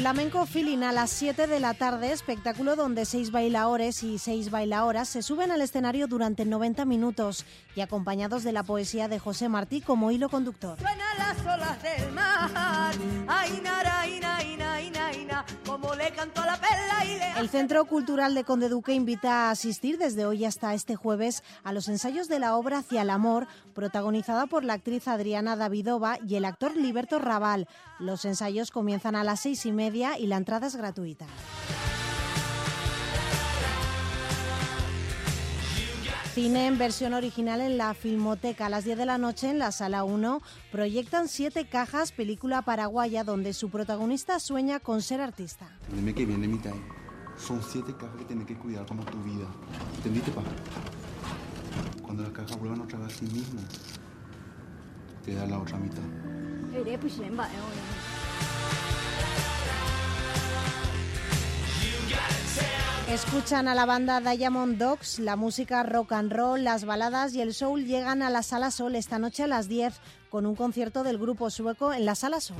Flamenco Feeling a las 7 de la tarde, espectáculo donde 6 bailaores y 6 bailaoras se suben al escenario durante 90 minutos y acompañados de la poesía de José Martí como hilo conductor. Suenan las olas del mar, ay, nara, ina, ina, ina, ina, como le cantó a la perla y le... El Centro Cultural de Conde Duque invita a asistir desde hoy hasta este jueves a los ensayos de la obra Hacia el amor, protagonizada por la actriz Adriana Davidova y el actor Liberto Raval. Los ensayos comienzan a las 6:30 y la entrada es gratuita. Cine en versión original en la Filmoteca. A las 10 de la noche en la Sala 1 proyectan 7 cajas, película paraguaya donde su protagonista sueña con ser artista. El mes que viene, mitad. Son 7 cajas que tienes que cuidar como tu vida. ¿Entendiste, pa? Cuando las cajas vuelvan otra vez a sí mismas, te da la otra mitad. Escuchan a la banda Diamond Dogs, la música rock and roll, las baladas y el soul llegan a la Sala Sol esta noche a las 10 con un concierto del grupo sueco en la Sala Sol.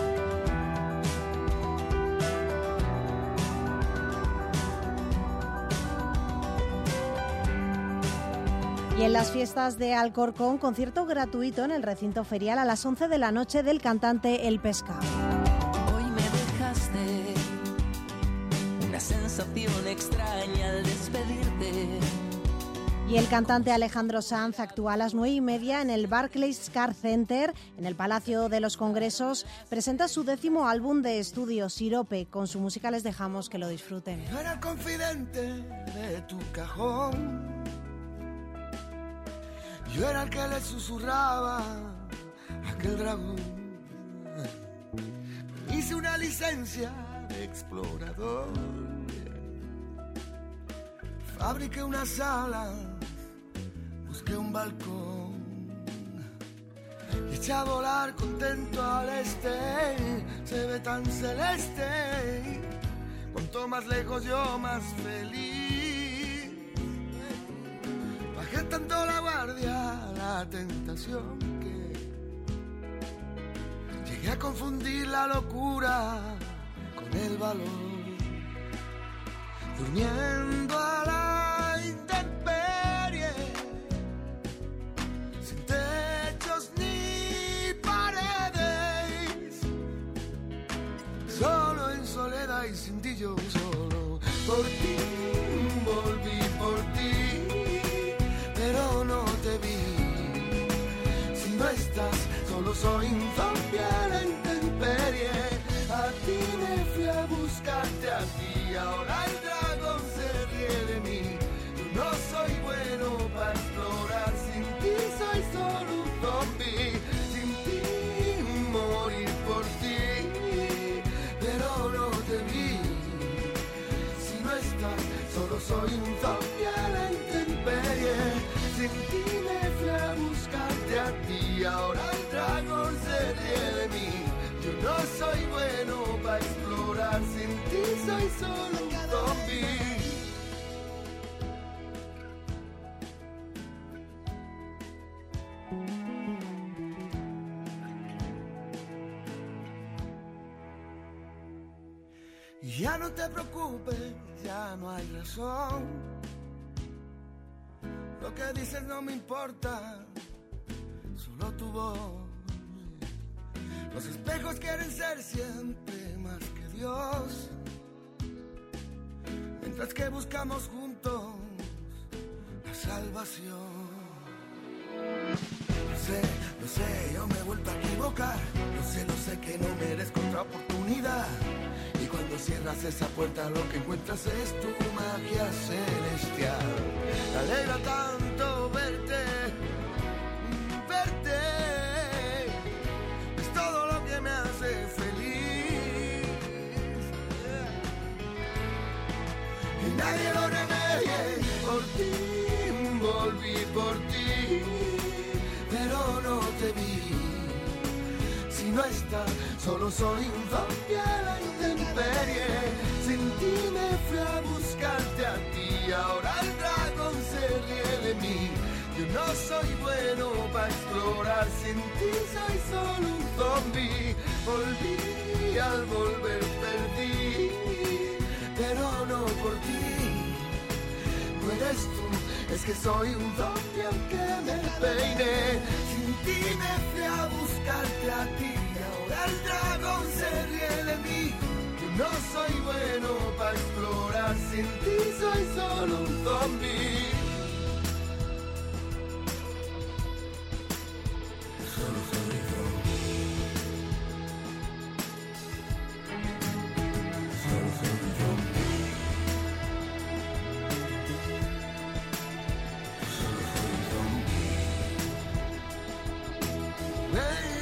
Y en las fiestas de Alcorcón, concierto gratuito en el recinto ferial a las 11 de la noche del cantante El Pescado. Hoy me dejaste una sensación extraña al despedirte. Y el cantante Alejandro Sanz actúa a las 9:30 en el Barclays Car Center, en el Palacio de los Congresos. Presenta su 10º álbum de estudio, Sirope. Con su música les dejamos que lo disfruten. Yo era el confidente de tu cajón. Yo era el que le susurraba a aquel dragón. Hice una licencia de explorador. Fabriqué una sala, busqué un balcón. Y eché a volar contento al este. Se ve tan celeste. Cuanto más lejos yo, más feliz. Bajé tanto la guardia, la tentación, que llegué a confundir la locura con el valor. Durmiendo a la intemperie, sin techos ni paredes, solo en soledad y sin ti yo solo. Por ti volví, por ti, pero no te vi. Si no estás, solo soy un zombie a la intemperie. A ti me fui a buscarte, a ti ahora el dragón se ríe de mí. Yo no soy bueno para explorar, sin ti soy solo un zombie. Sin ti morir por ti, pero no te vi. Si no estás, solo soy un zombie a la intemperie. Sin ti me fui a buscarte, a ti ahora el dragón se ríe de mí. Yo no soy bueno para explorar, sin ti soy solo un zombie. Ya no te preocupes, ya no hay razón. Lo que dices no me importa, solo tu voz. Los espejos quieren ser siempre más que Dios, mientras que buscamos juntos la salvación. Lo sé, yo me he vuelto a equivocar. Lo sé que no merezco otra oportunidad. Y cuando cierras esa puerta lo que encuentras es tu magia celestial. Me alegra tanto verte, verte. Es todo lo que me hace feliz. Y nadie lo remedie. Por ti volví, por ti, pero no te vi. Si no estás, solo soy un zombie a la intemperie. Sin ti me fui a buscarte, a ti ahora el dragón se ríe de mí. Yo no soy bueno para explorar, sin ti soy solo un zombie. Volví, y al volver perdí, pero no por ti. No eres tú, es que soy un zombie aunque me peine. Sin ti me fui a buscarte a ti, ahora el dragón se ríe de mí. Yo no soy bueno para explorar, sin ti soy solo un zombie. Solo soy zombie. Solo soy zombie. Solo soy zombie.